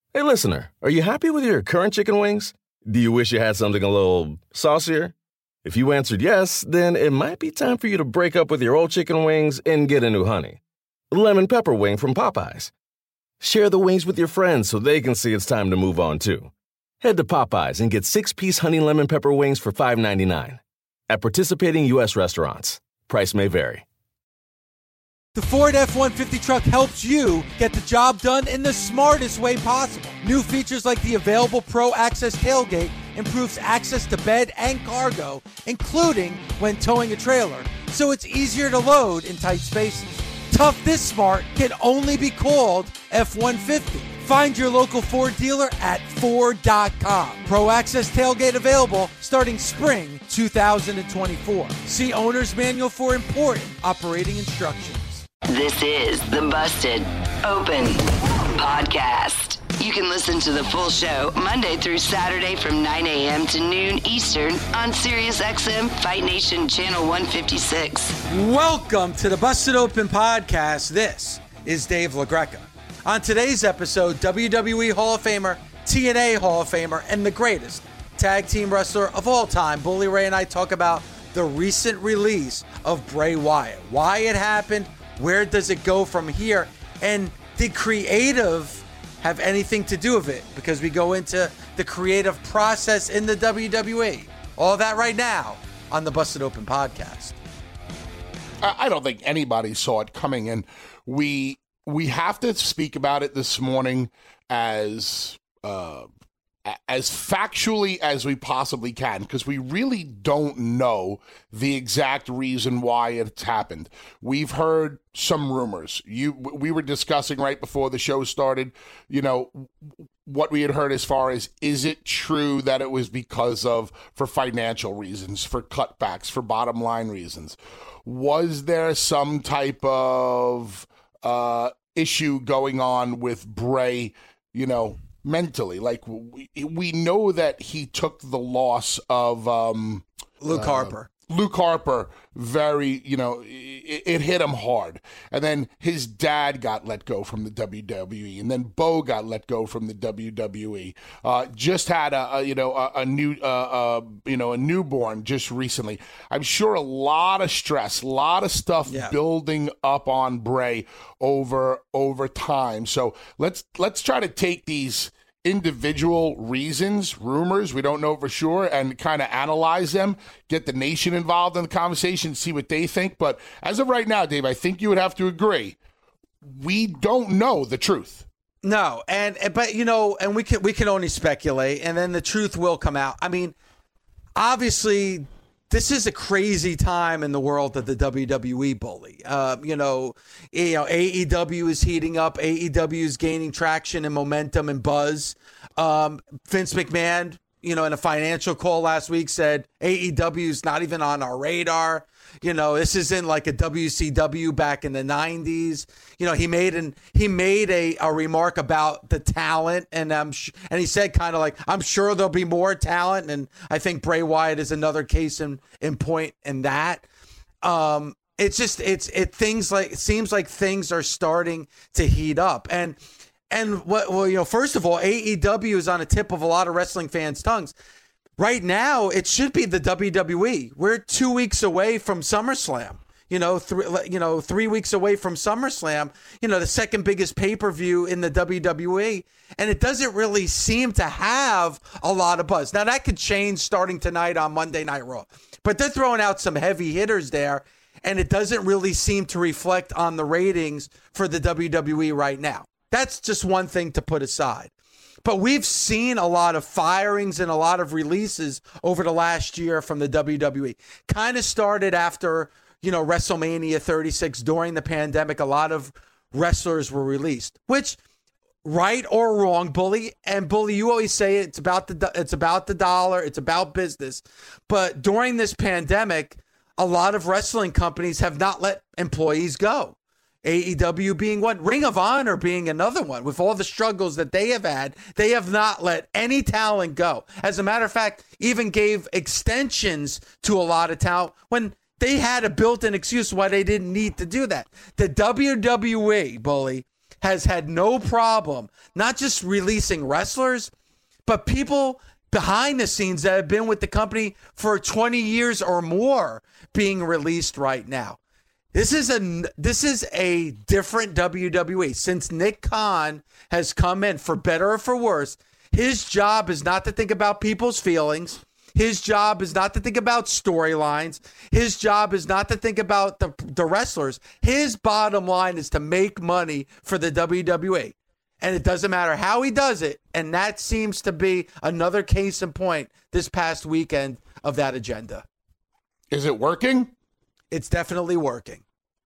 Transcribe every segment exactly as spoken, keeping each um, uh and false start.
Hey, listener, are you happy with your current chicken wings? Do you wish you had something a little saucier? If you answered yes, then it might be time for you to break up with your old chicken wings and get a new honey. Lemon pepper wing from Popeyes. Share the wings with your friends so they can see it's time to move on, too. Head to Popeyes and get six-piece honey lemon pepper wings for five ninety-nine. At participating U S restaurants. Price may vary. The Ford F one fifty truck helps you get the job done in the smartest way possible. New features like the available Pro Access tailgate improves access to bed and cargo, including when towing a trailer, so it's easier to load in tight spaces. Tough this smart can only be called F one fifty. Find your local Ford dealer at Ford dot com. Pro Access tailgate available starting spring two thousand twenty-four. See Owner's Manual for important operating instructions. This is the Busted Open Podcast. You can listen to the full show Monday through Saturday from nine a.m. to noon Eastern on SiriusXM Fight Nation Channel one fifty-six. Welcome to the Busted Open Podcast. This is Dave LaGreca. On today's episode, W W E Hall of Famer, T N A Hall of Famer, and the greatest tag team wrestler of all time, Bully Ray and I talk about the recent release of Bray Wyatt. Why it happened, where does it go from here, and did creative have anything to do with it? Because we go into the creative process in the W W E. All that right now on the Busted Open Podcast. I don't think anybody saw it coming, and we we have to speak about it this morning as uh, as factually as we possibly can, because we really don't know the exact reason why it's happened. We've heard some rumors. You, we were discussing right before the show started, you know, what we had heard as far as, is it true that it was because of, for financial reasons, for cutbacks, for bottom line reasons? Was there some type of uh, issue going on with Bray, you know, mentally? Like, we, we know that he took the loss of um, Luke uh, Harper. Luke Harper, very, you know, it, it hit him hard. And then his dad got let go from the W W E. And then Bo got let go from the W W E. Uh, just had a, a you know, a, a new, uh, uh, you know, a newborn just recently. I'm sure a lot of stress, a lot of stuff yeah. building up on Bray over, over time. So let's, let's try to take these individual reasons, rumors, we don't know for sure, and kind of analyze them, get the nation involved in the conversation, see what they think. But as of right now, Dave, I think you would have to agree, we don't know the truth. No, and but you know, and we can we can only speculate, and then the truth will come out. I mean, obviously, this is a crazy time in the world of the W W E, Bully. Uh, you know, you know, A E W is heating up. A E W is gaining traction and momentum and buzz. Um, Vince McMahon, you know, in a financial call last week said A E W is not even on our radar. You know, this isn't like a W C W back in the nineties. You know, he made an he made a, a remark about the talent, and um, sh- and he said kind of like, I'm sure there'll be more talent, and I think Bray Wyatt is another case in, in point in that. Um, it's just it's it things like it seems like things are starting to heat up, and and what well you know first of all, A E W is on the tip of a lot of wrestling fans' tongues. Right now, it should be the W W E. We're two weeks away from SummerSlam. You know, three, you know, three weeks away from SummerSlam. You know, the second biggest pay-per-view in the W W E, and it doesn't really seem to have a lot of buzz. Now that could change starting tonight on Monday Night Raw, but they're throwing out some heavy hitters there, and it doesn't really seem to reflect on the ratings for the W W E right now. That's just one thing to put aside. But we've seen a lot of firings and a lot of releases over the last year from the W W E. Kind of started after, you know, WrestleMania thirty-six during the pandemic. A lot of wrestlers were released, which, right or wrong, Bully, and Bully, you always say it's about the it's about the dollar, it's about business. But during this pandemic, a lot of wrestling companies have not let employees go. A E W being one, Ring of Honor being another one. With all the struggles that they have had, they have not let any talent go. As a matter of fact, even gave extensions to a lot of talent when they had a built-in excuse why they didn't need to do that. The W W E, Bully, has had no problem not just releasing wrestlers, but people behind the scenes that have been with the company for twenty years or more being released right now. This is a this is a different W W E. Since Nick Khan has come in, for better or for worse, his job is not to think about people's feelings. His job is not to think about storylines. His job is not to think about the, the wrestlers. His bottom line is to make money for the W W E. And it doesn't matter how he does it. And that seems to be another case in point this past weekend of that agenda. Is it working? It's definitely working.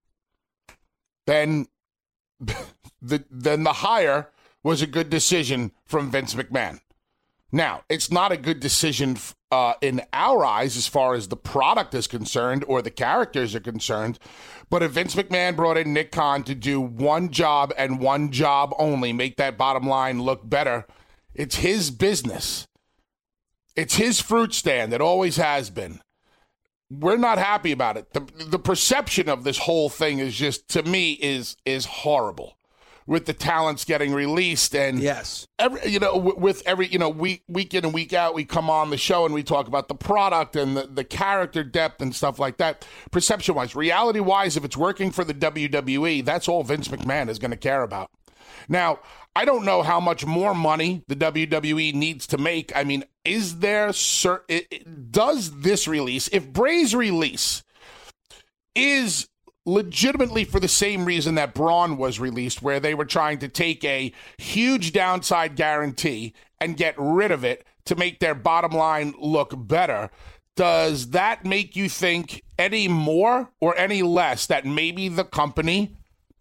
Then the, then the hire was a good decision from Vince McMahon. Now, it's not a good decision uh, in our eyes as far as the product is concerned or the characters are concerned. But if Vince McMahon brought in Nick Khan to do one job and one job only, make that bottom line look better, it's his business. It's his fruit stand. It always has been. We're not happy about it. The, the perception of this whole thing is just, to me, is is horrible. With the talents getting released, and yes, every you know, with every you know week week in and week out, we come on the show and we talk about the product and the, the character depth and stuff like that. Perception wise, reality wise, if it's working for the W W E, that's all Vince McMahon is going to care about. Now, I don't know how much more money the W W E needs to make. I mean, is there cer- it, it, does this release, if Bray's release is legitimately for the same reason that Braun was released, where they were trying to take a huge downside guarantee and get rid of it to make their bottom line look better, does that make you think any more or any less that maybe the company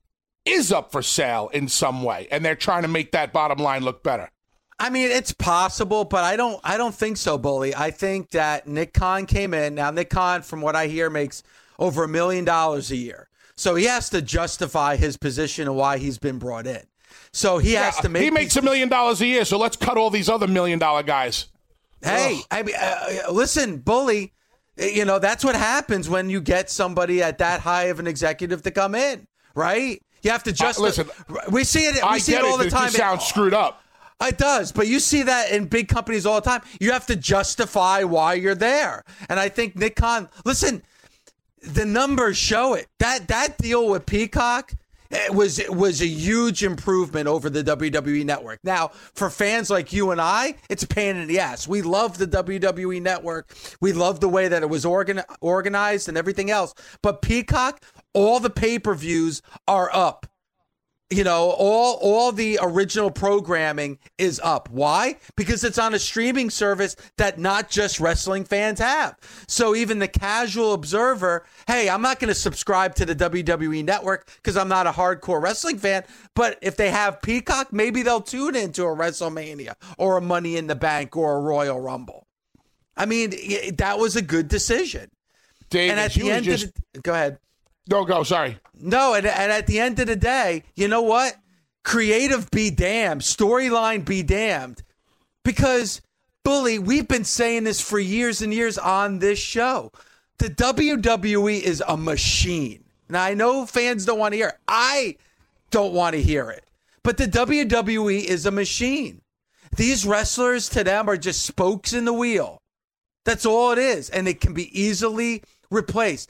is up for sale in some way and they're trying to make that bottom line look better? I mean, it's possible, but I don't I don't think so, Bully. I think that Nick Khan came in. Now, Nick Khan, from what I hear, makes over a million dollars a year. So he has to justify his position and why he's been brought in. So he has yeah, to make... He makes a million dollars a year, so let's cut all these other million dollar guys. Hey, Ugh. I mean, uh, listen, Bully, you know, that's what happens when you get somebody at that high of an executive to come in, right? You have to just... Uh, listen, we see it, we I see get it all it, the time. It just sounds screwed up. It does, but you see that in big companies all the time. You have to justify why you're there. And I think Nick Khan, listen, the numbers show it. That that deal with Peacock, it was it was a huge improvement over the W W E Network. Now, for fans like you and I, it's a pain in the ass. We love the W W E Network. We love the way that it was organ- organized and everything else. But Peacock, all the pay-per-views are up. You know, all all the original programming is up. Why? Because it's on a streaming service that not just wrestling fans have. So even the casual observer, hey, I'm not going to subscribe to the W W E Network because I'm not a hardcore wrestling fan. But if they have Peacock, maybe they'll tune into a WrestleMania or a Money in the Bank or a Royal Rumble. I mean, that was a good decision. David, and at the end just... of the, go ahead. No, go, sorry. No, and, and at the end of the day, you know what? Creative be damned. Storyline be damned. Because, Bully, we've been saying this for years and years on this show. The W W E is a machine. Now, I know fans don't want to hear it. I don't want to hear it. But the W W E is a machine. These wrestlers to them are just spokes in the wheel. That's all it is. And it can be easily replaced.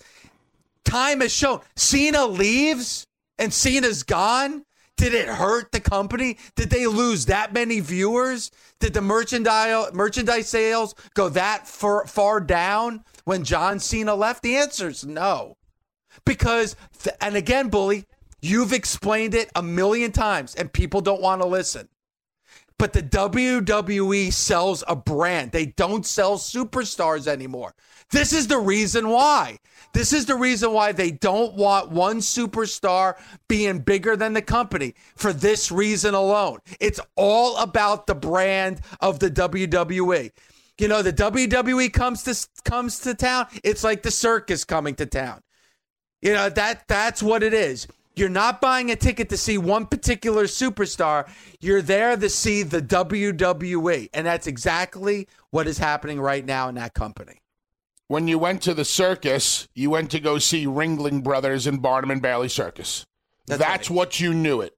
Time has shown. Cena leaves and Cena's gone. Did it hurt the company? Did they lose that many viewers? Did the merchandise merchandise sales go that far, far down when John Cena left? The answer is no. Because, and again, Bully, you've explained it a million times and people don't want to listen. But the W W E sells a brand. They don't sell superstars anymore. This is the reason why. This is the reason why they don't want one superstar being bigger than the company, for this reason alone. It's all about the brand of the W W E. You know, the W W E comes to comes to town. It's like the circus coming to town. You know, that that's what it is. You're not buying a ticket to see one particular superstar. You're there to see the W W E. And that's exactly what is happening right now in that company. When you went to the circus, you went to go see Ringling Brothers and Barnum and Bailey Circus. That's, that's right. What you knew it.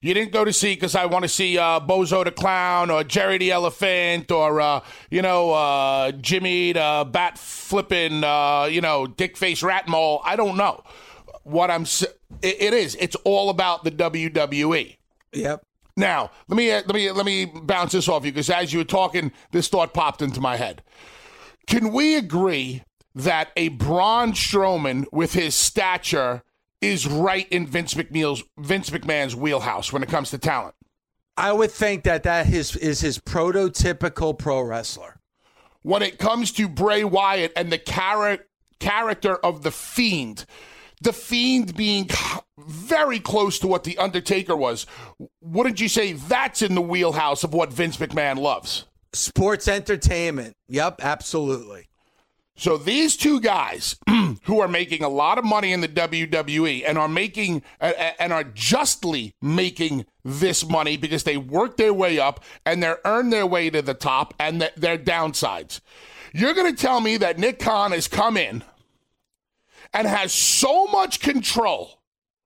You didn't go to see because I want to see uh, Bozo the Clown or Jerry the Elephant or, uh, you know, uh, Jimmy the Bat Flippin', uh, you know, Dick Face Rat Mole. I don't know. What I'm it, it is. It's all about the W W E. Yep. Now, let me let me let me bounce this off you because as you were talking, this thought popped into my head. Can we agree that a Braun Strowman with his stature is right in Vince McMahon's Vince McMahon's wheelhouse when it comes to talent? I would think that that is, is his prototypical pro wrestler. When it comes to Bray Wyatt and the char- character of The Fiend, The Fiend being very close to what The Undertaker was, wouldn't you say that's in the wheelhouse of what Vince McMahon loves? Sports entertainment. Yep, absolutely. So these two guys who are making a lot of money in the W W E and are making uh, and are justly making this money because they worked their way up and they're earned their way to the top and th- their downsides. You're going to tell me that Nick Khan has come in and has so much control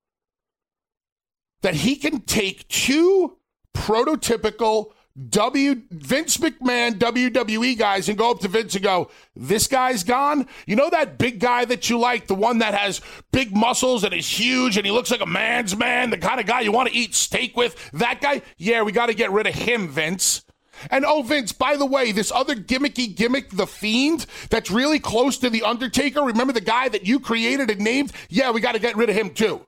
that he can take two prototypical W Vince McMahon W W E guys and go up to Vince and go, this guy's gone? You know that big guy that you like, the one that has big muscles and is huge and he looks like a man's man, the kind of guy you want to eat steak with? That guy? Yeah, we got to get rid of him, Vince. And oh, Vince, by the way, this other gimmicky gimmick, The Fiend, that's really close to The Undertaker, remember the guy that you created and named? Yeah, we got to get rid of him too.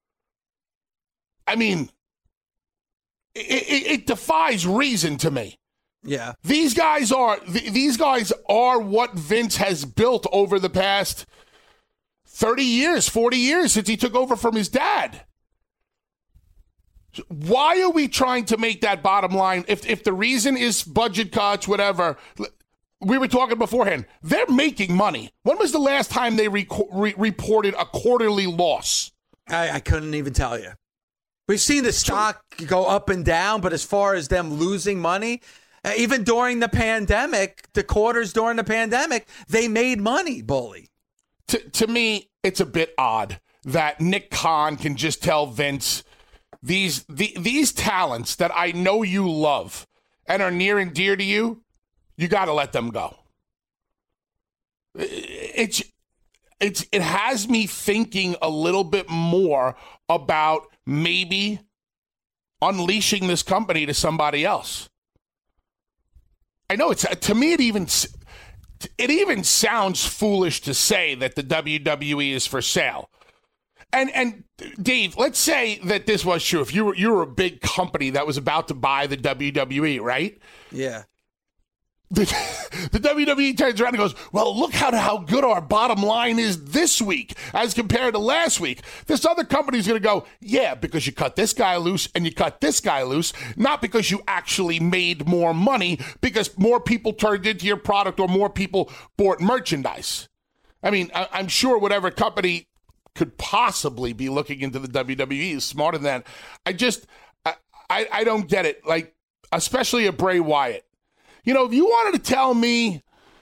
I mean, it, it, it defies reason to me. Yeah. These guys are th- these guys are what Vince has built over the past thirty years, forty years since he took over from his dad. Why are we trying to make that bottom line? If if the reason is budget cuts, whatever, we were talking beforehand, they're making money. When was the last time they re- re- reported a quarterly loss? I, I couldn't even tell you. We've seen the stock go up and down, but as far as them losing money, uh, even during the pandemic, the quarters during the pandemic, they made money, Bully. To, to me, it's a bit odd that Nick Khan can just tell Vince, These the, these talents that I know you love and are near and dear to you, you got to let them go. It's it's it has me thinking a little bit more about maybe unleashing this company to somebody else. I know it's to me it even it even sounds foolish to say that the W W E is for sale. And and Dave, let's say that this was true. If you were you were a big company that was about to buy the W W E, right? Yeah. The, the W W E turns around and goes, well, look how how good our bottom line is this week as compared to last week. This other company's going to go, yeah, because you cut this guy loose and you cut this guy loose, not because you actually made more money, because more people turned into your product or more people bought merchandise. I mean, I, I'm sure whatever company could possibly be looking into the W W E is smarter than that. I just, I, I, I don't get it. Like, especially a Bray Wyatt. You know, if you wanted to tell me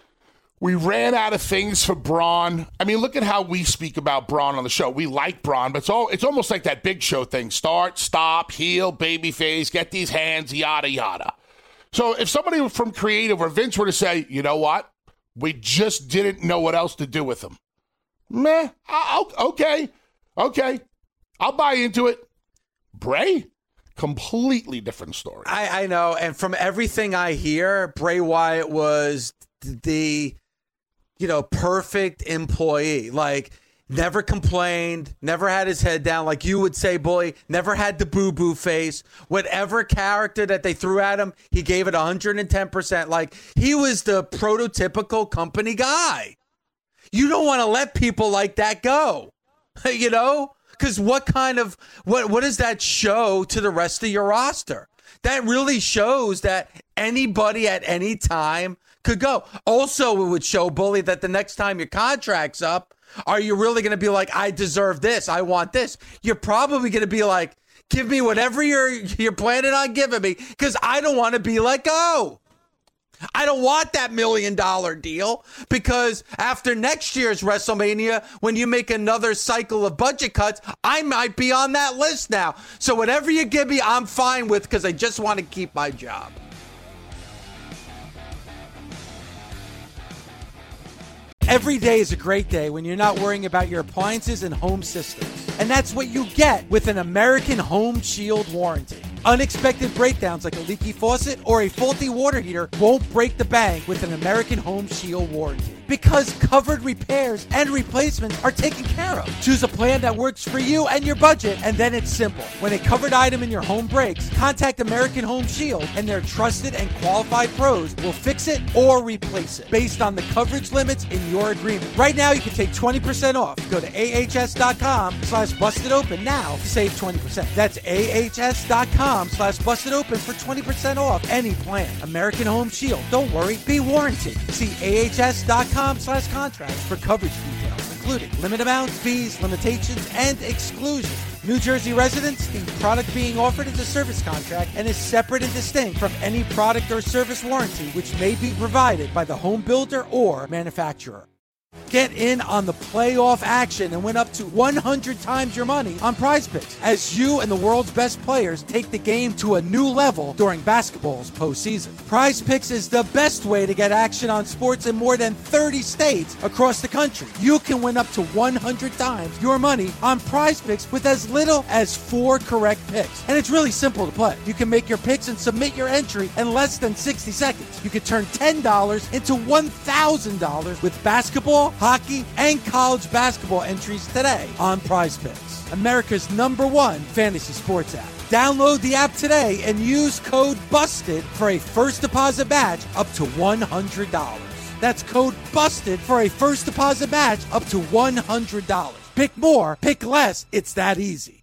we ran out of things for Braun, I mean, look at how we speak about Braun on the show. We like Braun, but it's all it's almost like that Big Show thing. Start, stop, heel, babyface, get these hands, yada, yada. So if somebody from creative or Vince were to say, you know what? We just didn't know what else to do with him. Meh, I'll, okay, okay. I'll buy into it. Bray? Completely different story. I, I know, and from everything I hear, Bray Wyatt was the, you know, perfect employee. Like, never complained, never had his head down, like you would say, boy, never had the boo-boo face. Whatever character that they threw at him, he gave it one hundred ten percent. Like, he was the prototypical company guy. You don't want to let people like that go, you know? Because what kind of, what what does that show to the rest of your roster? That really shows that anybody at any time could go. Also, it would show, Bully, that the next time your contract's up, are you really going to be like, I deserve this, I want this? You're probably going to be like, give me whatever you're you're planning on giving me, because I don't want to be let go. I don't want that million dollar deal because after next year's WrestleMania, when you make another cycle of budget cuts, I might be on that list now. So whatever you give me, I'm fine with because I just want to keep my job. Every day is a great day when you're not worrying about your appliances and home systems. And that's what you get with an American Home Shield warranty. Unexpected breakdowns like a leaky faucet or a faulty water heater won't break the bank with an American Home Shield warranty. Because covered repairs and replacements are taken care of. Choose a plan that works for you and your budget, and then it's simple. When a covered item in your home breaks, contact American Home Shield, and their trusted and qualified pros will fix it or replace it based on the coverage limits in your agreement. Right now, you can take twenty percent off. Go to ahs.com slash busted open now to save twenty percent. That's ahs.com slash busted open for twenty percent off any plan. American Home Shield. Don't worry, be warranted. See ahs.com slash contracts for coverage details, including limit amounts, fees, limitations, and exclusions. New Jersey residents, the product being offered is a service contract and is separate and distinct from any product or service warranty which may be provided by the home builder or manufacturer. Get in on the playoff action and win up to one hundred times your money on Prize Picks as you and the world's best players take the game to a new level during basketball's postseason. Prize Picks is the best way to get action on sports in more than thirty states across the country. You can win up to one hundred times your money on Prize Picks with as little as four correct picks. And it's really simple to play. You can make your picks and submit your entry in less than sixty seconds. You can turn ten dollars into one thousand dollars with basketball, hockey, and college basketball entries today on Prize Picks, America's number one fantasy sports app. Download the app today and use code BUSTED for a first deposit match up to one hundred dollars. That's code BUSTED for a first deposit match up to one hundred dollars. Pick more, pick less, it's that easy.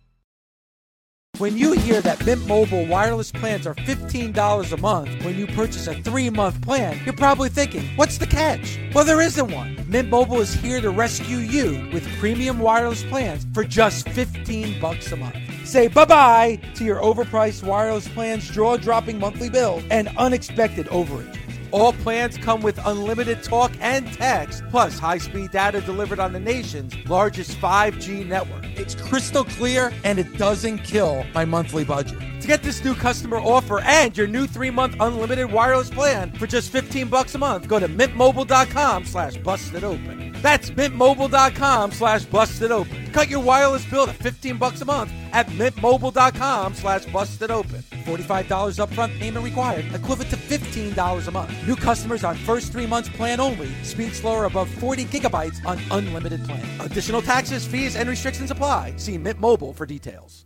When you hear that Mint Mobile wireless plans are fifteen dollars a month when you purchase a three-month plan, you're probably thinking, what's the catch? Well, there isn't one. Mint Mobile is here to rescue you with premium wireless plans for just fifteen bucks a month. Say bye-bye to your overpriced wireless plans, jaw-dropping monthly bill, and unexpected overage. All plans come with unlimited talk and text, plus high-speed data delivered on the nation's largest five G network. It's crystal clear, and it doesn't kill my monthly budget. To get this new customer offer and your new three-month unlimited wireless plan for just fifteen bucks a month, go to mintmobile.com slash busted open. That's mintmobile.com slash busted open. Cut your wireless bill to fifteen bucks a month at mintmobile.com slash busted open. forty-five dollars upfront payment required, equivalent to fifteen dollars a month. New customers on first three months plan only. Speed slower above forty gigabytes on unlimited plan. Additional taxes, fees, and restrictions apply. See Mint Mobile for details.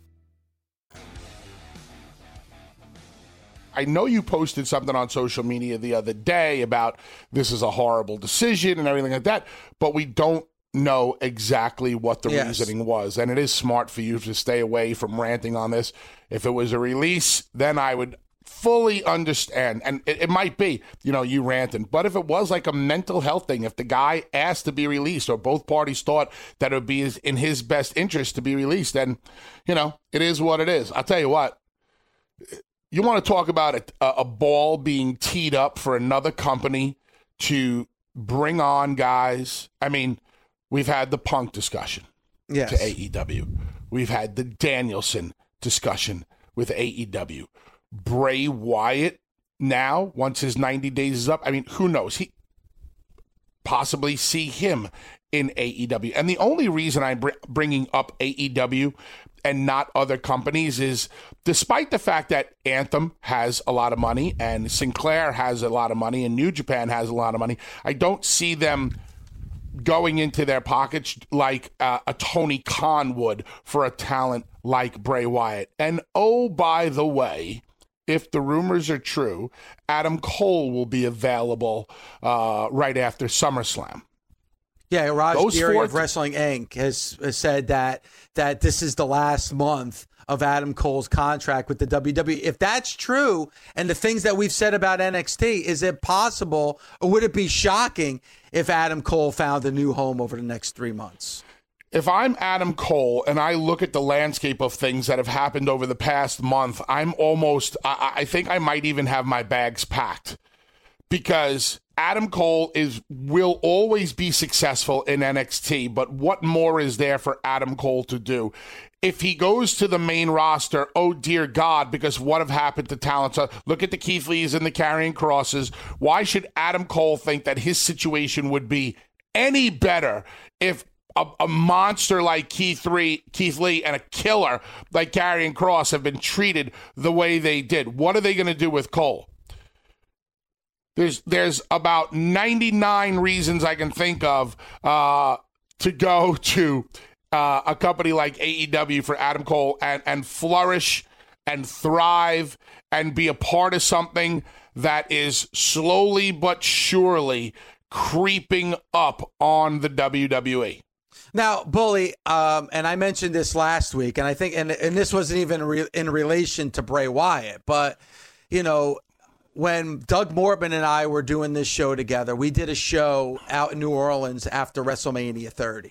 I know you posted something on social media the other day about this is a horrible decision and everything like that, but we don't know exactly what the yes. reasoning was. And it is smart for you to stay away from ranting on this. If it was a release, then I would fully understand. And it, it might be, you know, you ranting. But if it was like a mental health thing, if the guy asked to be released or both parties thought that it would be in his best interest to be released, then, you know, it is what it is. I'll tell you what. You want to talk about a, a ball being teed up for another company to bring on guys? I mean, we've had the Punk discussion yes. to A E W. We've had the Danielson discussion with A E W. Bray Wyatt now, once his ninety days is up, I mean, who knows? He possibly see him in A E W. And the only reason I'm br- bringing up A E W and not other companies is despite the fact that Anthem has a lot of money and Sinclair has a lot of money and New Japan has a lot of money, I don't see them going into their pockets like uh, a Tony Khan would for a talent like Bray Wyatt. And oh, by the way, if the rumors are true, Adam Cole will be available uh, right after SummerSlam. Yeah, Raj Deary of Wrestling Incorporated has, has said that that this is the last month of Adam Cole's contract with the W W E. If that's true, and the things that we've said about N X T, is it possible, or would it be shocking if Adam Cole found a new home over the next three months? If I'm Adam Cole and I look at the landscape of things that have happened over the past month, I'm almost, I, I think I might even have my bags packed. because Adam Cole is will always be successful in N X T, but what more is there for Adam Cole to do? If he goes to the main roster, oh dear God, because what have happened to talent? So look at the Keith Lees and the Karrion Crosses. Why should Adam Cole think that his situation would be any better if a, a monster like Keith, Lee, Keith Lee and a killer like Karrion Kross have been treated the way they did? What are they going to do with Cole? There's there's about ninety-nine reasons I can think of uh, to go to uh, a company like A E W for Adam Cole and, and flourish and thrive and be a part of something that is slowly but surely creeping up on the W W E. Now, Bully, um, and I mentioned this last week, and I think, and, and this wasn't even re- in relation to Bray Wyatt, but, you know, when Doug Mortman and I were doing this show together, we did a show out in New Orleans after WrestleMania thirty.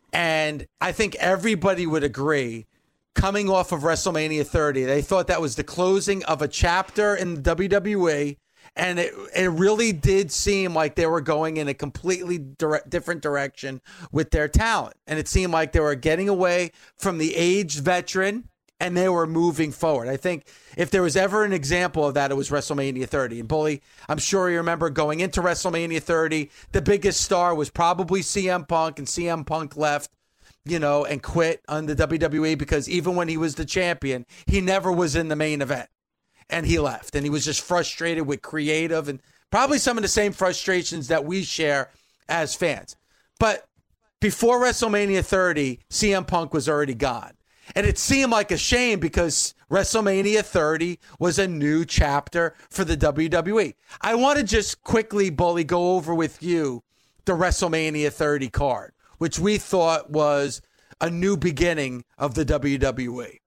And I think everybody would agree, coming off of WrestleMania thirty, they thought that was the closing of a chapter in the W W E. And it it really did seem like they were going in a completely dire- different direction with their talent. And it seemed like they were getting away from the aged veteran and they were moving forward. I think if there was ever an example of that, it was WrestleMania thirty. And Bully, I'm sure you remember going into WrestleMania thirty, the biggest star was probably C M Punk, and C M Punk left, you know, and quit on the W W E because even when he was the champion, he never was in the main event. And he left, and he was just frustrated with creative and probably some of the same frustrations that we share as fans. But before WrestleMania thirty, C M Punk was already gone. And it seemed like a shame because WrestleMania thirty was a new chapter for the W W E. I want to just quickly, Bully, go over with you the WrestleMania thirty card, which we thought was a new beginning of the W W E.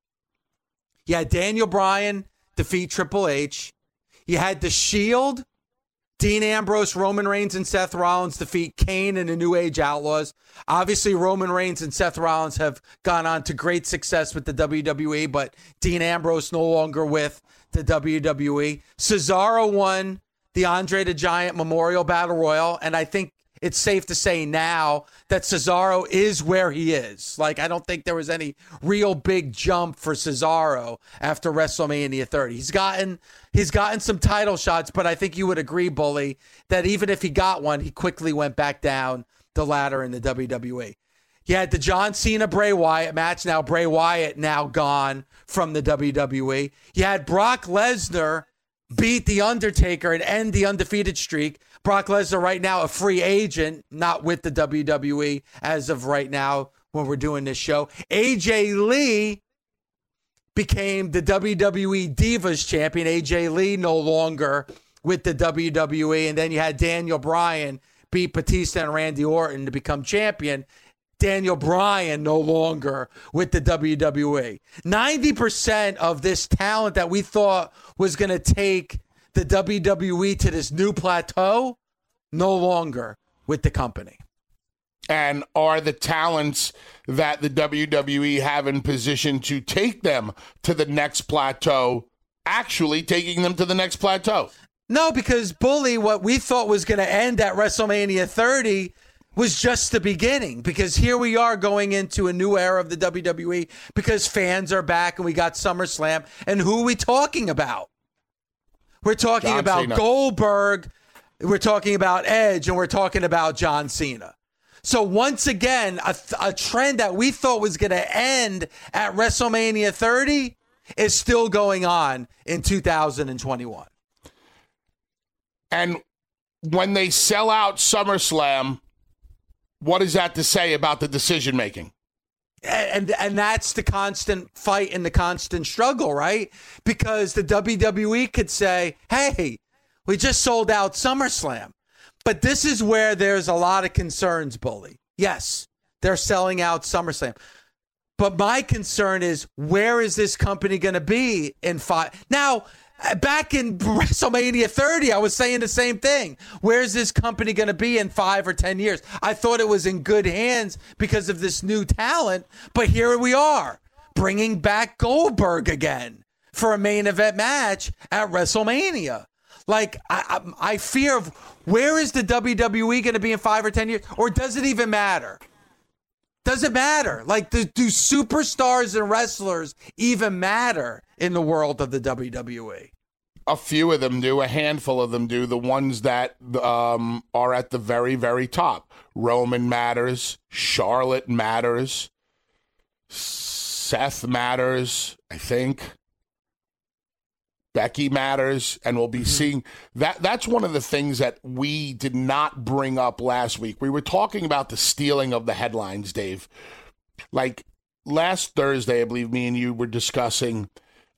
You had Daniel Bryan defeat Triple H. You had The Shield, Dean Ambrose, Roman Reigns, and Seth Rollins defeat Kane and the New Age Outlaws. Obviously, Roman Reigns and Seth Rollins have gone on to great success with the W W E, but Dean Ambrose no longer with the W W E. Cesaro won the Andre the Giant Memorial Battle Royal, and I think it's safe to say now that Cesaro is where he is. Like, I don't think there was any real big jump for Cesaro after WrestleMania thirty. He's gotten he's gotten some title shots, but I think you would agree, Bully, that even if he got one, he quickly went back down the ladder in the W W E. You had the John Cena Bray Wyatt match. Now Bray Wyatt now gone from the W W E. You had Brock Lesnar beat The Undertaker and end the undefeated streak. Brock Lesnar right now a free agent, not with the W W E as of right now when we're doing this show. A J Lee became the W W E Divas champion. A J Lee no longer with the W W E. And then you had Daniel Bryan beat Batista and Randy Orton to become champion. Daniel Bryan no longer with the W W E. ninety percent of this talent that we thought was going to take the W W E to this new plateau, no longer with the company. And are the talents that the W W E have in position to take them to the next plateau actually taking them to the next plateau? No, because, Bully, what we thought was going to end at WrestleMania thirty was just the beginning, because here we are going into a new era of the W W E because fans are back and we got SummerSlam. And who are we talking about? We're talking John about Cena. Goldberg, we're talking about Edge, and we're talking about John Cena. So once again, a, a trend that we thought was going to end at WrestleMania thirty is still going on in two thousand twenty-one. And when they sell out SummerSlam, what is that to say about the decision making? And and that's the constant fight and the constant struggle, right? Because the W W E could say, hey, we just sold out SummerSlam. But this is where there's a lot of concerns, Bully. Yes, they're selling out SummerSlam. But my concern is, where is this company going to be in five? Now, back in WrestleMania thirty, I was saying the same thing. Where's this company going to be in five or ten years? I thought it was in good hands because of this new talent, but here we are, bringing back Goldberg again for a main event match at WrestleMania. Like, I, I, I fear of where is the W W E going to be in five or ten years? Or does it even matter? Does it matter? Like, do, do superstars and wrestlers even matter in the world of the W W E? A few of them do. A handful of them do. The ones that um, are at the very, very top. Roman matters. Charlotte matters. Seth matters, I think. Becky matters, and we'll be mm-hmm. seeing that. That's one of the things that we did not bring up last week. We were talking about the stealing of the headlines, Dave. Like last Thursday, I believe me and you were discussing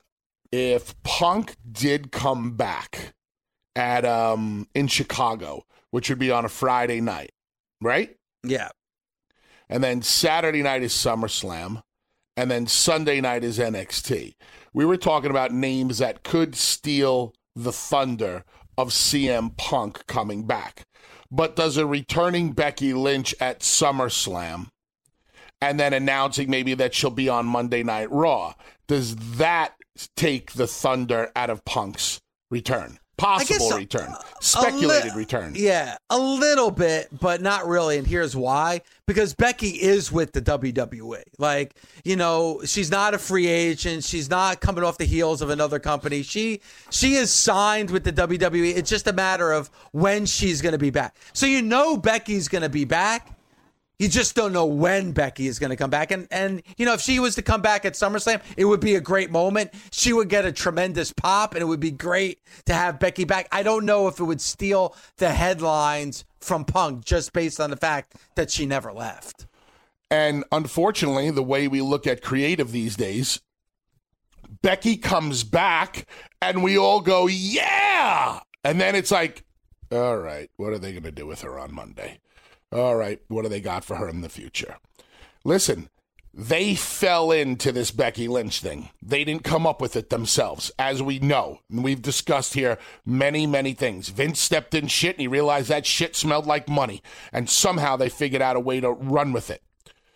if Punk did come back at um in Chicago, which would be on a Friday night, right? Yeah. And then Saturday night is SummerSlam, and then Sunday night is N X T. We were talking about names that could steal the thunder of C M Punk coming back. But does a returning Becky Lynch at SummerSlam and then announcing maybe that she'll be on Monday Night Raw, does that take the thunder out of Punk's return? Possible guess, return. Uh, Speculated li- return. Yeah, a little bit, but not really. And here's why. Because Becky is with the W W E. Like, you know, she's not a free agent. She's not coming off the heels of another company. She she is signed with the W W E. It's just a matter of when she's going to be back. So you know Becky's going to be back. You just don't know when Becky is going to come back. And, and, you know, if she was to come back at SummerSlam, it would be a great moment. She would get a tremendous pop, and it would be great to have Becky back. I don't know if it would steal the headlines from Punk just based on the fact that she never left. And unfortunately, the way we look at creative these days, Becky comes back, and we all go, yeah! And then it's like, all right, what are they going to do with her on Monday? All right, what do they got for her in the future? Listen, they fell into this Becky Lynch thing. They didn't come up with it themselves, as we know. And we've discussed here many, many things. Vince stepped in shit, and he realized that shit smelled like money. And somehow they figured out a way to run with it.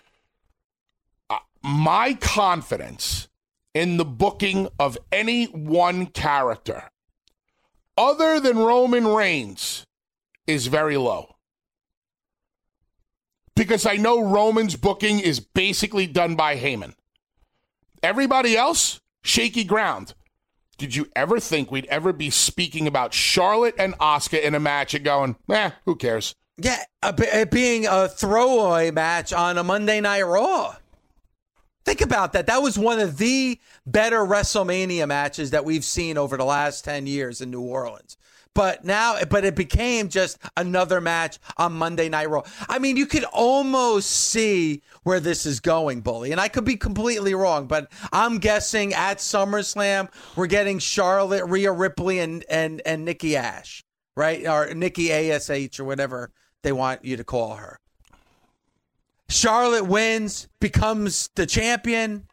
Uh, my confidence in the booking of any one character, other than Roman Reigns, is very low. Because I know Roman's booking is basically done by Heyman. Everybody else, shaky ground. Did you ever think we'd ever be speaking about Charlotte and Asuka in a match and going, eh, who cares? Yeah, it being a throwaway match on a Monday Night Raw. Think about that. That was one of the better WrestleMania matches that we've seen over the last ten years in New Orleans. But now, but it became just another match on Monday Night Raw. I mean, you could almost see where this is going, Bully. And I could be completely wrong, but I'm guessing at SummerSlam, we're getting Charlotte, Rhea Ripley, and and and Nikki Ash, right? Or Nikki A S H or whatever they want you to call her. Charlotte wins, becomes the champion.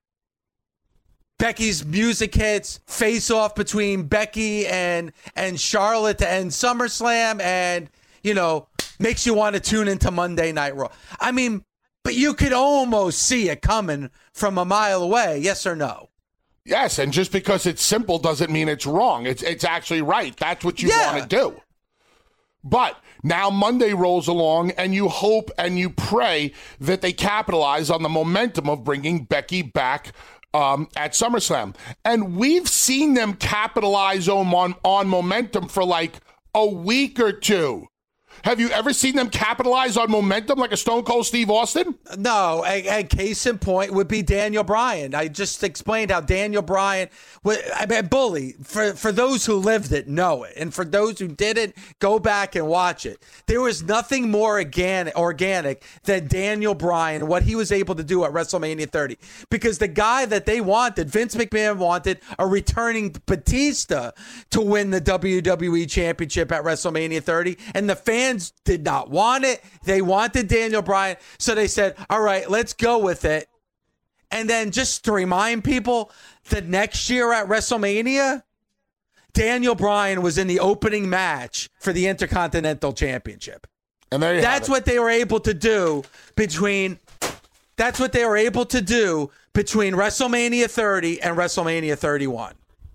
Becky's music hits, face off between Becky and and Charlotte to end SummerSlam, and, you know, makes you want to tune into Monday Night Raw. I mean, but you could almost see it coming from a mile away, yes or no? Yes, and just because it's simple doesn't mean it's wrong. It's it's actually right. That's what you yeah. want to do. But now Monday rolls along, and you hope and you pray that they capitalize on the momentum of bringing Becky back Um, at SummerSlam. And we've seen them capitalize on, on, on momentum for like a week or two. Have you ever seen them capitalize on momentum like a Stone Cold Steve Austin? No, a, a case in point would be Daniel Bryan. I just explained how Daniel Bryan, I mean, Bully, for, for those who lived it, know it. And for those who didn't, go back and watch it. There was nothing more organic, organic than Daniel Bryan, what he was able to do at WrestleMania thirty. Because the guy that they wanted, Vince McMahon wanted a returning Batista to win the W W E Championship at WrestleMania thirty. And the fans did not want it. They wanted Daniel Bryan. So they said, all right, let's go with it. And then just to remind people, the next year at WrestleMania, Daniel Bryan was in the opening match for the Intercontinental Championship. And there you That's have it. what they were able to do between that's what they were able to do between WrestleMania thirty and WrestleMania thirty-one.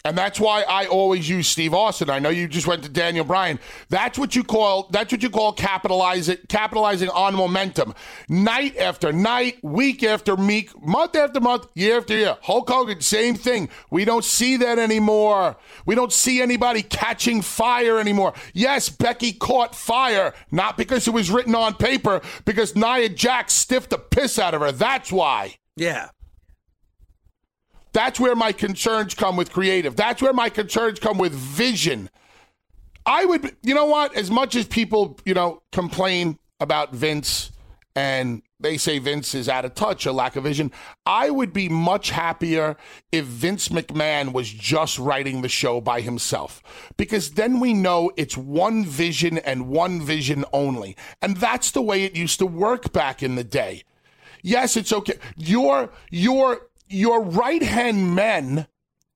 And that's why I always use Steve Austin. I know you just went to Daniel Bryan. That's what you call that's what you call capitalizing capitalizing on momentum. Night after night, week after week, month after month, year after year. Hulk Hogan, same thing. We don't see that anymore. We don't see anybody catching fire anymore. Yes, Becky caught fire, not because it was written on paper, because Nia Jax stiffed the piss out of her. That's why. Yeah. That's where my concerns come with creative. That's where my concerns come with vision. I would, you know what? As much as people, you know, complain about Vince and they say Vince is out of touch or lack of vision, I would be much happier if Vince McMahon was just writing the show by himself. Because then we know it's one vision and one vision only. And that's the way it used to work back in the day. Yes, it's okay. Your, your, Your right-hand men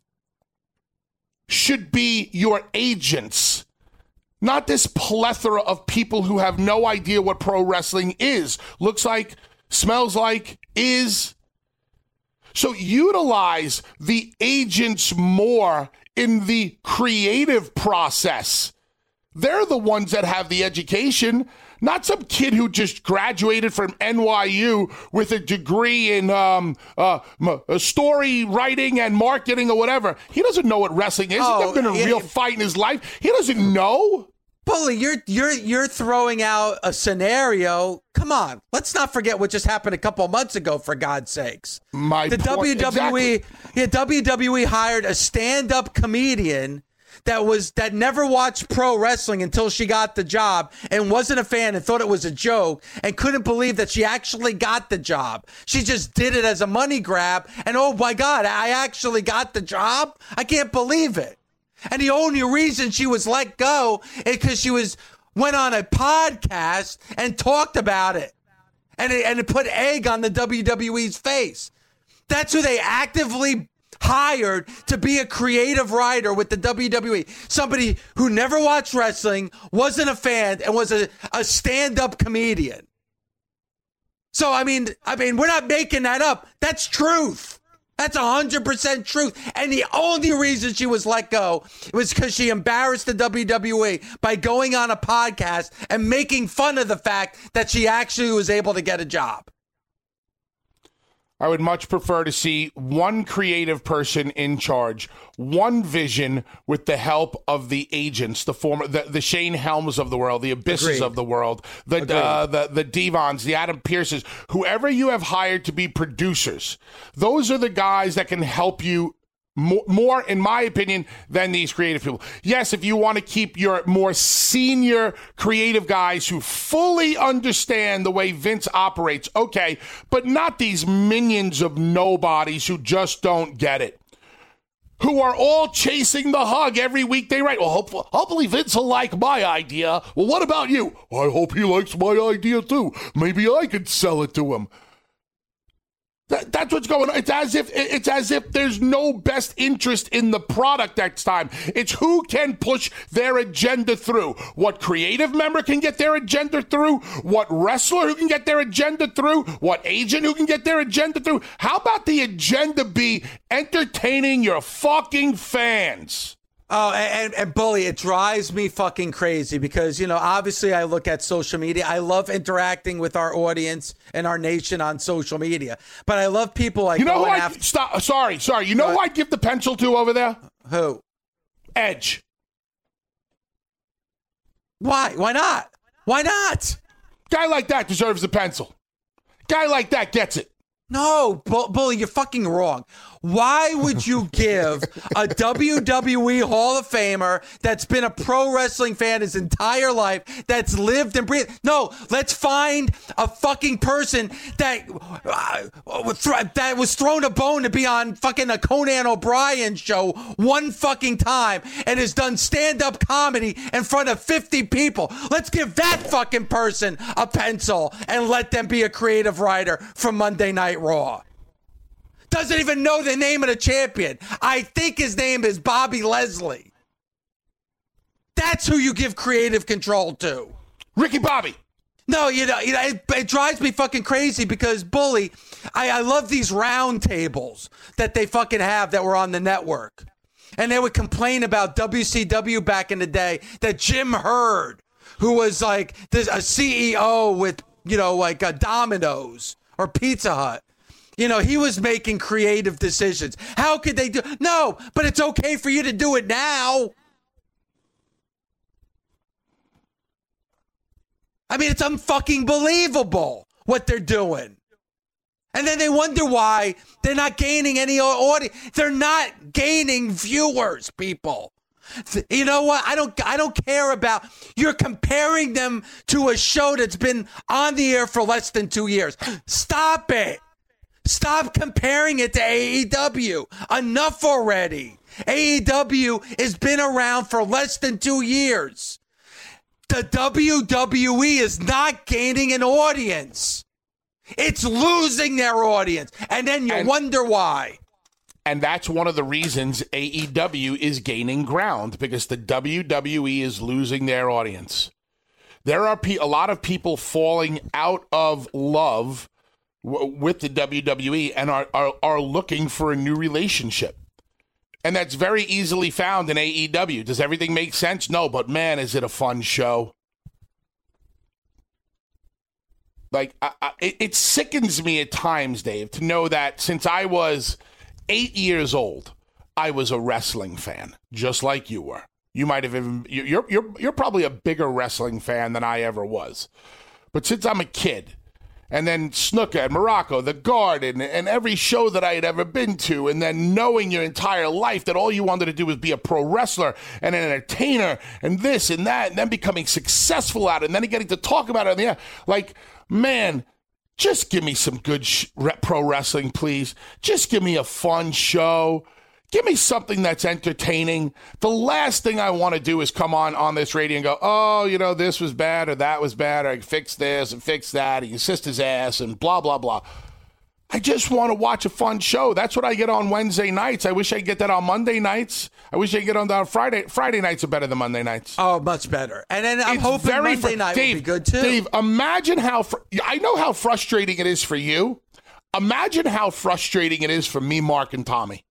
should be your agents, not this plethora of people who have no idea what pro wrestling is, looks like, smells like, is. So utilize the agents more in the creative process. They're the ones that have the education. Not some kid who just graduated from N Y U with a degree in um, uh, story writing and marketing or whatever. He doesn't know what wrestling is. Oh, He's never been in a yeah, real fight in his life. He doesn't know. Bully, you're you're you're throwing out a scenario. Come on, let's not forget what just happened a couple of months ago. For God's sakes, My the point, W W E, exactly. yeah, W W E hired a stand-up comedian that was that never watched pro wrestling until she got the job and wasn't a fan and thought it was a joke and couldn't believe that she actually got the job. She just did it as a money grab. And oh my God, I actually got the job. I can't believe it. And the only reason she was let go is because she was went on a podcast and talked about it. And it, and it put egg on the W W E's face. That's who they actively hired to be a creative writer with the W W E. Somebody who never watched wrestling, wasn't a fan, and was a, a stand-up comedian. So, I mean, I mean, we're not making that up. That's truth. That's one hundred percent truth. And the only reason she was let go was because she embarrassed the W W E by going on a podcast and making fun of the fact that she actually was able to get a job. I would much prefer to see one creative person in charge, one vision with the help of the agents, the former, the, the Shane Helms of the world, the Abysses Agreed. of the world, the, uh, the the Devons, the Adam Pearces, whoever you have hired to be producers. Those are the guys that can help you more, more, in my opinion, than these creative people. Yes, if you want to keep your more senior creative guys who fully understand the way Vince operates, okay, but not these minions of nobodies who just don't get it, who are all chasing the hug every week they write. Well, hopefully, hopefully Vince will like my idea. Well, what about you? I hope he likes my idea too. Maybe I could sell it to him. That, that's what's going on. It's as if it's as if there's no best interest in the product next time. It's who can push their agenda through. What creative member can get their agenda through? What wrestler who can get their agenda through? What agent who can get their agenda through? How about the agenda be entertaining your fucking fans? Oh, and, and Bully, it drives me fucking crazy because, you know, obviously I look at social media. I love interacting with our audience and our nation on social media. But I love people like... You know who I... After- stop, sorry, sorry. You know What? who I'd give the pencil to over there? Who? Edge. Why? Why not? Why not? Guy like that deserves the pencil. Guy like that gets it. No, Bu- Bully, you're fucking wrong. Why would you give a W W E Hall of Famer that's been a pro wrestling fan his entire life, that's lived and breathed? No, let's find a fucking person that uh, th- that was thrown a bone to be on fucking a Conan O'Brien show one fucking time and has done stand-up comedy in front of fifty people. Let's give that fucking person a pencil and let them be a creative writer for Monday Night Raw. Doesn't even know the name of the champion. I think his name is Bobby Leslie. That's who you give creative control to. Ricky Bobby. No, you know, you know it, it drives me fucking crazy because, Bully, I, I love these round tables that they fucking have that were on the network. And they would complain about W C W back in the day that Jim Herd, who was like this, a C E O with, you know, like a Domino's or Pizza Hut, you know, he was making creative decisions. How could they do? No, but it's okay for you to do it now. I mean, it's unfucking believable what they're doing. And then they wonder why they're not gaining any audience. They're not gaining viewers, people. You know what? I don't I don't care about, you're comparing them to a show that's been on the air for less than two years. Stop it. Stop comparing it to A E W. Enough already. A E W has been around for less than two years. The W W E is not gaining an audience. It's losing their audience. And then you and, wonder why. And that's one of the reasons A E W is gaining ground, because the W W E is losing their audience. There are pe- a lot of people falling out of love w- with the W W E and are, are, are looking for a new relationship. And that's very easily found in A E W. Does everything make sense? No, but man, is it a fun show. Like, I, I, it, it sickens me at times, Dave, to know that since I was eight years old, I was a wrestling fan, just like you were. You might have even, you're, you're, you're probably a bigger wrestling fan than I ever was. But since I'm a kid, and then Snuka and Morocco, The Garden, and every show that I had ever been to, and then knowing your entire life that all you wanted to do was be a pro wrestler and an entertainer and this and that, and then becoming successful at it, and then getting to talk about it. And yeah, like, man, just give me some good sh- pro wrestling, please. Just give me a fun show. Give me something that's entertaining. The last thing I want to do is come on on this radio and go, oh, you know, this was bad or that was bad, or I fix this and fix that, and your sister's ass and blah, blah, blah. I just want to watch a fun show. That's what I get on Wednesday nights. I wish I could get that on Monday nights. I wish I could get on that on Friday. Friday nights are better than Monday nights. Oh, much better. And then I'm it's hoping very Monday fr- night Dave, will be good too. Dave, imagine how, fr- I know how frustrating it is for you. Imagine how frustrating it is for me, Mark, and Tommy.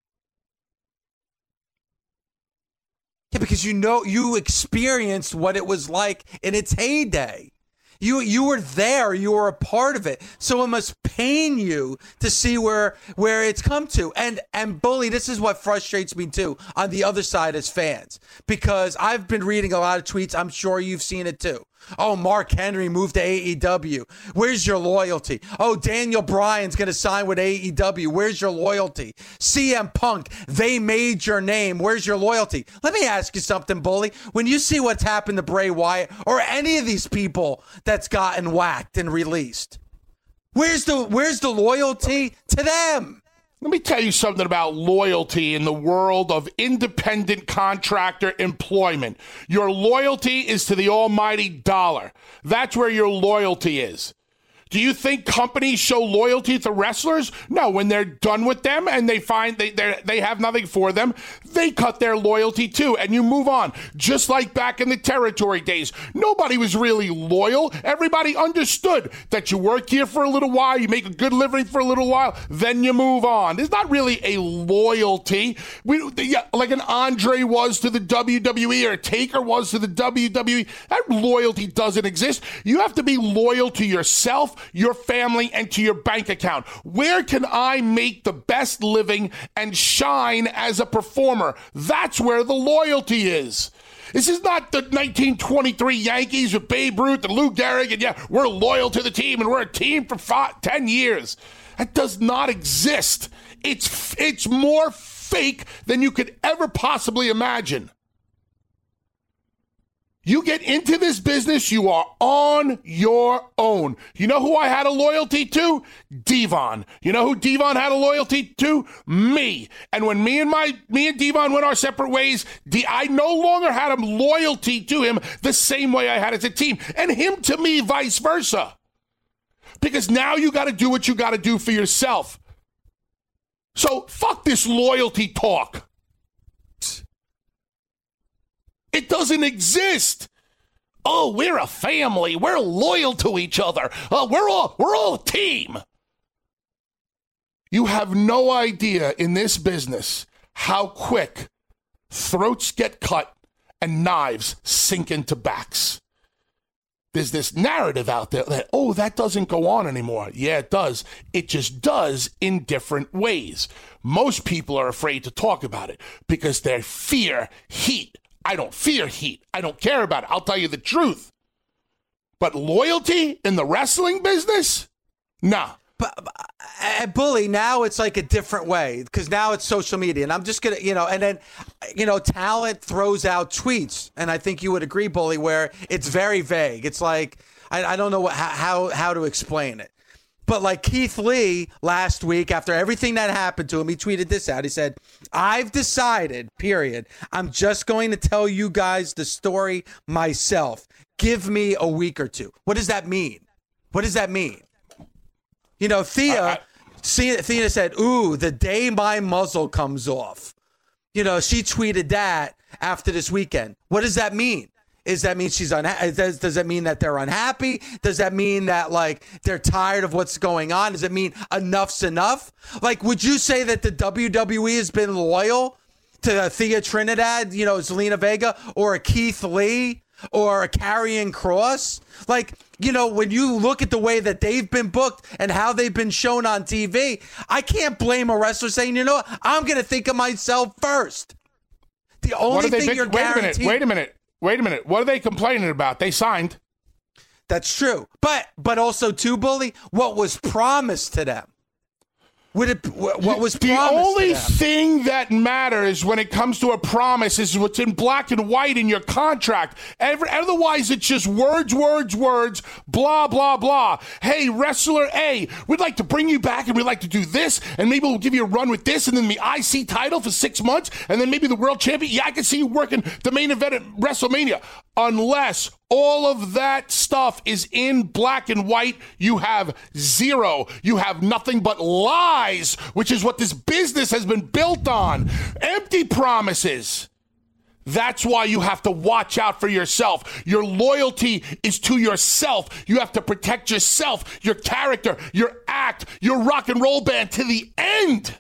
Yeah, because you know, you experienced what it was like in its heyday. You you were there, you were a part of it. So it must pain you to see where where it's come to. And and Bully, this is what frustrates me too on the other side as fans. Because I've been reading a lot of tweets, I'm sure you've seen it too. Oh, Mark Henry moved to A E W. Where's your loyalty? Oh, Daniel Bryan's going to sign with A E W. Where's your loyalty? C M Punk, they made your name. Where's your loyalty? Let me ask you something, Bully. When you see what's happened to Bray Wyatt or any of these people that's gotten whacked and released, where's the where's the loyalty to them? Let me tell you something about loyalty in the world of independent contractor employment. Your loyalty is to the almighty dollar. That's where your loyalty is. Do you think companies show loyalty to wrestlers? No, when they're done with them and they find they they have nothing for them, they cut their loyalty too, and you move on. Just like back in the territory days, nobody was really loyal. Everybody understood that you work here for a little while, you make a good living for a little while, then you move on. There's not really a loyalty. We, yeah, like an Andre was to the W W E or a Taker was to the W W E. That loyalty doesn't exist. You have to be loyal to yourself, your family, and to your bank account. Where can I make the best living and shine as a performer? That's where the loyalty is. This is not the nineteen twenty-three Yankees with Babe Ruth and Lou Gehrig, and yeah, we're loyal to the team, and we're a team for five, ten years. That does not exist. It's, it's more fake than you could ever possibly imagine. You get into this business, you are on your own. You know who I had a loyalty to? Devon. You know who Devon had a loyalty to? Me. And when me and my me and Devon went our separate ways, D- I no longer had a loyalty to him the same way I had as a team. And him to me, vice versa. Because now you got to do what you got to do for yourself. So fuck this loyalty talk. It doesn't exist. Oh, we're a family. We're loyal to each other. Oh, we're all we're all a team. You have no idea in this business how quick throats get cut, and knives sink into backs. There's this narrative out there that, oh, that doesn't go on anymore. Yeah, it does. It just does in different ways. Most people are afraid to talk about it because they fear heat. I don't fear heat. I don't care about it. I'll tell you the truth. But loyalty in the wrestling business? Nah. But, but uh, Bully, now it's like a different way because now it's social media. And I'm just going to, you know, and then, you know, talent throws out tweets. And I think you would agree, Bully, where it's very vague. It's like, I, I don't know what, how, how to explain it. But like Keith Lee last week, after everything that happened to him, he tweeted this out. He said, I've decided, period, I'm just going to tell you guys the story myself. Give me a week or two. What does that mean? What does that mean? You know, Thea, uh, I, Thea said, ooh, the day my muzzle comes off. You know, she tweeted that after this weekend. What does that mean? Does that mean she's unhappy? Does, does that mean that they're unhappy? Does that mean that, like, they're tired of what's going on? Does it mean enough's enough? Like, would you say that the W W E has been loyal to Thea Trinidad, you know, Zelina Vega, or a Keith Lee, or a Karrion Kross? Like, you know, when you look at the way that they've been booked and how they've been shown on T V, I can't blame a wrestler saying, you know what, I'm going to think of myself first. The only thing you're guaranteed... Wait a minute, wait a minute, wait a minute. What are they complaining about? They signed. That's true. But, but also, too, Bully, what was promised to them. Would it, what was the promised only to them? thing that matters when it comes to a promise is what's in black and white in your contract. Every, otherwise, it's just words, words, words, blah, blah, blah. Hey, wrestler A, we'd like to bring you back and we'd like to do this, and maybe we'll give you a run with this, and then the I C title for six months, and then maybe the world champion. Yeah, I can see you working the main event at WrestleMania. Unless all of that stuff is in black and white, you have zero. You have nothing but lies, which is what this business has been built on. Empty promises. That's why you have to watch out for yourself. Your loyalty is to yourself. You have to protect yourself, your character, your act, your rock and roll band to the end.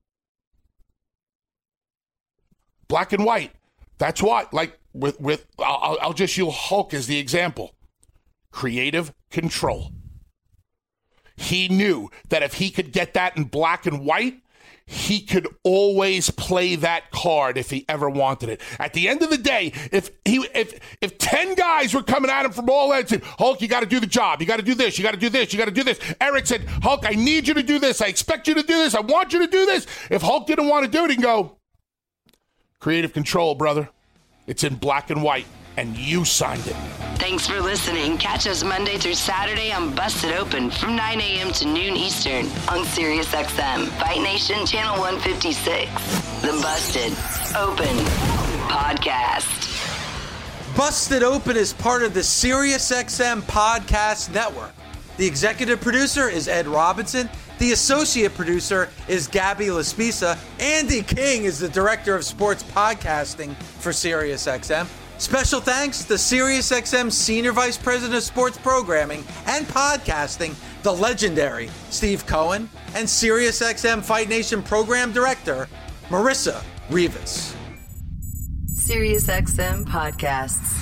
Black and white. That's why, like, with, with I'll, I'll just use Hulk as the example. Creative control. He knew that if he could get that in black and white, he could always play that card if he ever wanted it. At the end of the day, if he if if ten guys were coming at him from all ends and, Hulk, you got to do the job. You got to do this. You got to do this. You got to do this. Eric said, Hulk, I need you to do this. I expect you to do this. I want you to do this. If Hulk didn't want to do it, he can go, creative control, brother. It's in black and white, and you signed it. Thanks for listening. Catch us Monday through Saturday on Busted Open from nine a.m. to noon Eastern on Sirius X M, Fight Nation Channel one fifty-six. The Busted Open Podcast. Busted Open is part of the Sirius X M Podcast Network. The executive producer is Ed Robinson. The associate producer is Gabby Laspisa. Andy King is the director of sports podcasting for Sirius X M. Special thanks to Sirius X M Senior Vice President of Sports Programming and Podcasting, the legendary Steve Cohen, and Sirius X M Fight Nation Program Director, Marissa Rivas. Sirius X M Podcasts.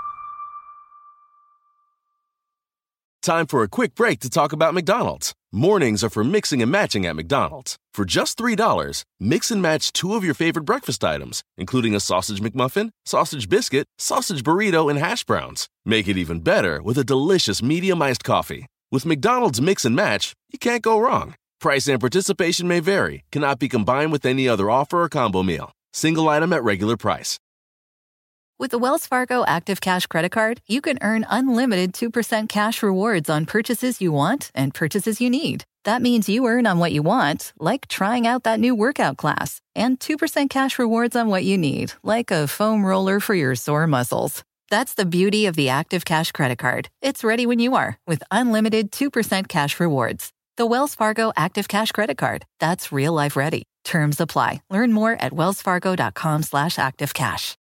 Time for a quick break to talk about McDonald's. Mornings are for mixing and matching at McDonald's. For just three dollars, mix and match two of your favorite breakfast items, including a sausage McMuffin, sausage biscuit, sausage burrito, and hash browns. Make it even better with a delicious medium iced coffee. With McDonald's Mix and Match, you can't go wrong. Price and participation may vary, cannot be combined with any other offer or combo meal. Single item at regular price. With the Wells Fargo Active Cash Credit Card, you can earn unlimited two percent cash rewards on purchases you want and purchases you need. That means you earn on what you want, like trying out that new workout class, and two percent cash rewards on what you need, like a foam roller for your sore muscles. That's the beauty of the Active Cash Credit Card. It's ready when you are, with unlimited two percent cash rewards. The Wells Fargo Active Cash Credit Card. That's real life ready. Terms apply. Learn more at wellsfargo.com slash activecash.